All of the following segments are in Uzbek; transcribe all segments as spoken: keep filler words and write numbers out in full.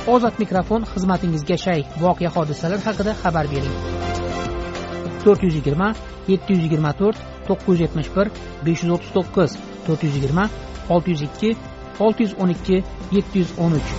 Ozod mikrofon xizmatingizga shay. Voqea hodisalar haqida xabar bering. to'rt yuz yigirma yetti yuz yigirma to'rt to'qqiz yuz yetmish bir besh yuz o'ttiz to'qqiz to'rt yuz yigirma olti yuz ikki olti yuz o'n ikki yetti yuz o'n uch.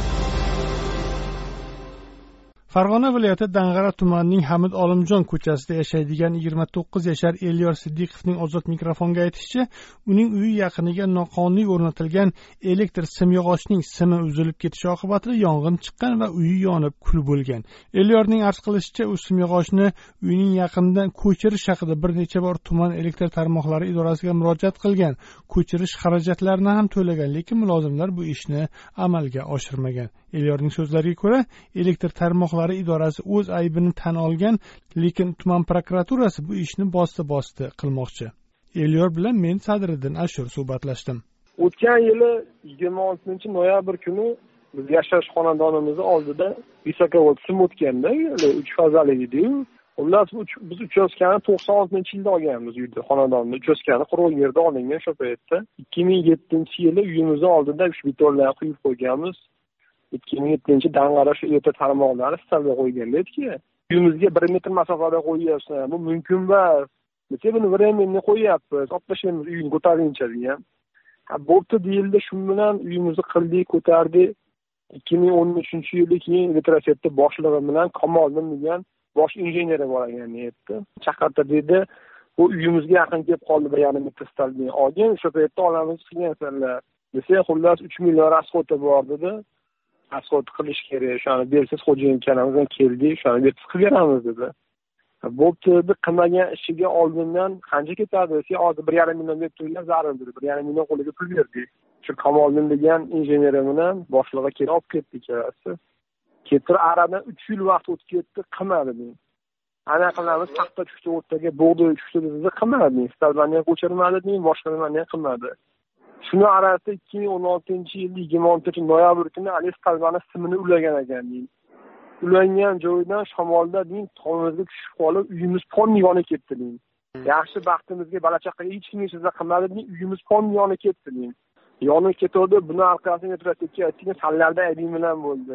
Farg'ona viloyati Dang'ara tumanining Hamid Olimjon ko'chasida yashaydigan yigirma to'qqiz yashar Elyor Siddiqovning Ozod mikrofonga aytishicha, uning uyi yaqiniga noqonuniy o'rnatilgan elektr simyog'ochning simi uzilib ketishi oqibatida yong'in chiqqan va uyi yonib kul bo'lgan. Elyorning arz qilishicha, u simyog'ochni uyining yaqinidan ko'chirish haqida bir necha bor tuman elektr tarmoqlari idorasiga murojaat qilgan. Ko'chirish xarajatlarini ham to'lagan, lekin mulozimlar bu ishni amalga oshirmagan. Elyorning so'zlariga ko'ra, elektr tarmoqlari idorasi o'z aybini tan olgan, lekin tuman prokuraturasi bu ishni bosti-bosti qilmoqchi. Elyor bilan men Sadriddin Ashur suhbatlashdim. O'tgan yili yigirma oltinchi noyabr kuni biz yashash xonadonimizni oldida visokovolt sim o'tganda, uch fazali edi-yu. Xullas biz uchastkani to'qson oltinchi yilda olganmiz uyda, xonadonni uchastkani quruq yerda olingan shu paytda. ikki ming yettinchi yili uyimizni oldida uch betonlarni quyib qo'yganmiz. ikki ming yettinchi Dang'ara shu elektr tarmoqlari stolga qo'ygan ediki, uyimizga bir metr masofada qo'yyapsan, bu mumkin emas. Biz buni временно qo'yyapmiz, otlashimiz uyni ko'tarincha degan. Ha, bo'pti deyildi, shu bilan uyimizni qildik, ko'tardik. ikki ming o'n uchinchi yilda keyin elektroseti boshlig'i bilan Kamoliddin degan bosh injeneri bor ekan aytdi. Chaqirdi dedi, bu uyimizga yaqin kelib qoldi, bir yarim metr stolni olgan, o'sha paytda olamiz qilgansanlar. Desa, xullas uch million rasxoti bor dedi. Asfalt qilish kerak, shuni bersiz xo'jayin kalamizdan keldik, shuni bersiz qilib beramiz dedi. Bo'pti, deb qilmagan ishiga oldindan qancha ketadi? Sen hozir bir yarim million deb turgan zarur dedi. bir yarim million qo'liga pul berdik. Shu Kamoliddin degan injener bilan boshlig'i kelib olib ketdi ikkalasi. Ketib aradan uch yil vaqt o'tib ketdi, qilmadi men. Ana qilamiz, paxta tushdi o'rtaga, bug'doy tushdi dedi, qilmadi. Stalbani ko'chirmadi, men boshlig'ini qilmadi. Shuni arasida ikki ming o'n oltinchi yil yigirma oltinchi noyabr kuni Alis Talbani simini ulagan ekan deydi. Ulangan joyidan shamolda deydi, tomimizga tushib qolib, uyimiz pon yonib ketdi deydi. Yaxshi baxtimizga balachaqa hech kim siza qilmadi deydi, uyimiz pon yonib ketdi deydi. Yonib ketdi, buni orqasiga metrotekka aytgan sallarda aybim bilan bo'ldi.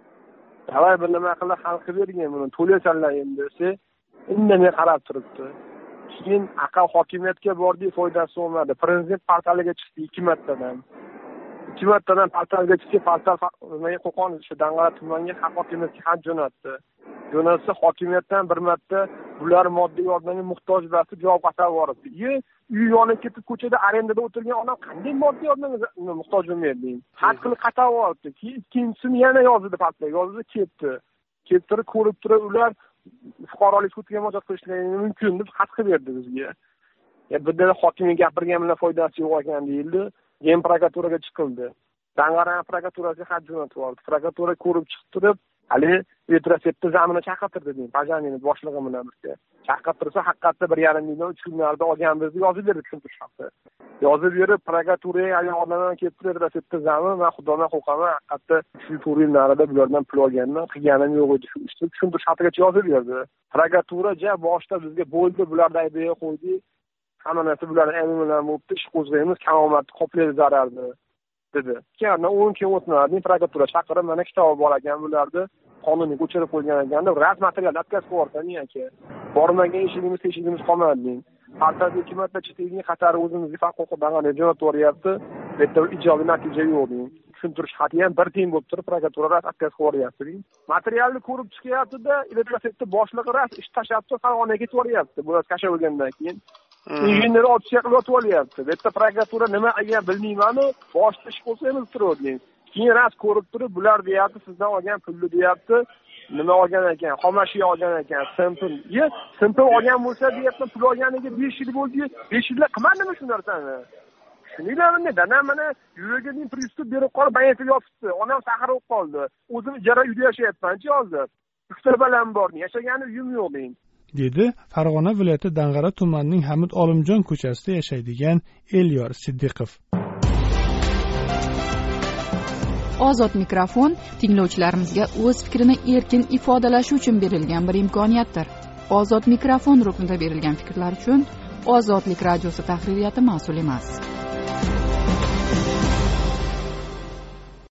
Davay bir nima qilib hal qilib bergan buni, to'lasanlar endi desa, indamay qarab turibdi. Keyin aqal hokimiyatga bordi, foydasi bo'lmadi. Prezident portaliga chiqdi ikki martadan. ikki martadan portalga chiqdi, portal nimaga qo'qon shu Dang'ara tumaniga haq hokimiyatga xat jo'natdi. Jo'natsa hokimiyatdan bir marta bular moddiy yordamga muhtoj bo'lsa javob qaytarib yuboribdi. Ye, uy yonib ketib ko'chada arendada o'tirgan odam qanday moddiy yordamga muhtoj bo'lmaydi? Xat qilib qaytarib yuboribdi. Keyin ikkinchisini yana yozdi portalga, yozdi ketdi. Kettirib ko'rib turib ular fuqarolik sudga murojaat qilishlari mumkin deb xat qilib berdi bizga. Ya bu yerda hokimning gapirgan bilan foydasi yo'q ekan deyildi. Keyin prokuraturaga chiqildi. Dang'ara prokuraturasiga xat jo'natib yubordi. Prokuratura ko'rib chiqib turib, hali elektrosepni zamini chaqirtirdi deydi, bajanini boshlig'i bilan birga. Chaqirtirsa haqiqatda bir yarim million uch kunlarda olganmiz deb yozib berdi tushuntirish haqida. Yozib berib prokuraturaga ayollardan kelib elektrosepni zamin va xudodan qo'rqaman, haqiqatda shu to'rt yil narida bulardan pul olganman, qilganim yo'q edi. Shu ishni tushuntirish haqida yozib berdi. Prokuratura ja boshda bizga bo'ldi, bularni aybiga qo'ydi. Hamma narsa bularning aybi bilan bo'libdi, ish qo'zg'aymiz, kamomatni qoplaydi zararni dedi. Keyin o'n kun o'tmadi, prokuratura chaqirib, mana kitob bor ekan bularni qonuniy ko'chirib qo'ygan ekan deb rasm material atkazib qo'yarkan aka. Bormagan ishimiz, teshigimiz qolmadi. Hattoki ikki marta chiqdigan Qatar o'zimizga faqat qo'rqib jo'natib yuboryapti. Bu yerda ijobiy natija yo'q deydi. Tushuntirish xati ham bir tiyin bo'lib turib, prokuratura rasm atkazib qo'yapti deydi. Materialni ko'rib chiqyapti-da, elektrosepni boshlig'i rasm ish tashlabdi, Farg'onaga ketib yuboryapti. Bular kasha bo'lgandan keyin injener otishga qilib o'tyapti. Bu yerda prokuratura nima qilgan bilmayman-ku, boshda ish qo'zg'aymiz turib. Keyin ras ko'rib turib, bular deyapti, sizdan olgan pulni deyapti. Nima olgan ekan? Xomashiy olgan ekan, simpil. Ye, simpil olgan bo'lsa deyapti, pul olganiga besh yil bo'ldi. besh yillar qilmadimi shu narsani? Shuninglarni dadam mana yuragining pristup berib qolib, bayatib yotibdi. Onam saqirib qoldi. O'zim ijara uyda yashayapman-chi hozir. Uchta balam bor, yashagani uyim yo'q deydi. dedi Farg'ona viloyati Dang'ara tumanining Hamid Olimjon ko'chasida yashaydigan Elyor Siddiqov. Ozod mikrofon tinglovchilarimizga o'z fikrini erkin ifodalashi uchun berilgan bir imkoniyatdir. Ozod mikrofon ruknida berilgan fikrlar uchun Ozodlik radiosi tahririyati mas'ul emas.